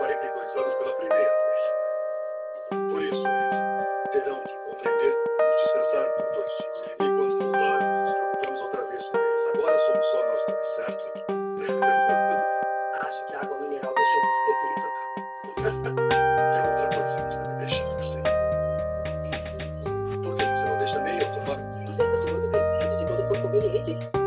42 anos pela primeira vez. Por isso, terão que compreender, vamos descansar por 2 dias. Enquanto voltar, nos preocupamos outra vez com eles. Agora somos só nós dois, certo? Acho que a água mineral deixou você bêbado. É outra coisa que está me deixando assim. Por que você não deixa nem eu tomar? O tempo todo depende de quando for conveniente.